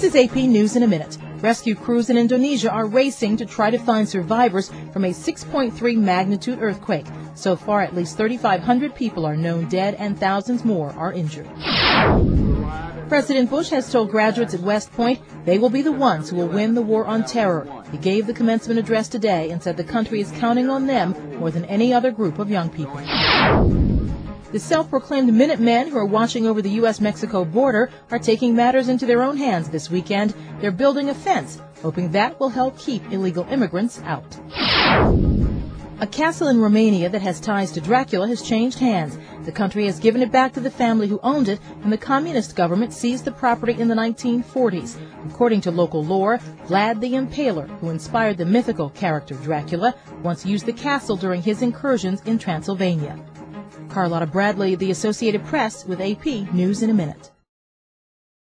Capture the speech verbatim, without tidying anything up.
This is A P News in a Minute. Rescue crews in Indonesia are racing to try to find survivors from a six point three magnitude earthquake. So far, at least thirty-five hundred people are known dead and thousands more are injured. President Bush has told graduates at West Point they will be the ones who will win the war on terror. He gave the commencement address today and said the country is counting on them more than any other group of young people. The self-proclaimed Minutemen who are watching over the U S Mexico border are taking matters into their own hands this weekend. They're building a fence, hoping that will help keep illegal immigrants out. A castle in Romania that has ties to Dracula has changed hands. The country has given it back to the family who owned it, and the communist government seized the property in the nineteen forties. According to local lore, Vlad the Impaler, who inspired the mythical character Dracula, once used the castle during his incursions in Transylvania. Carlotta Bradley, The Associated Press, with A P News in a Minute.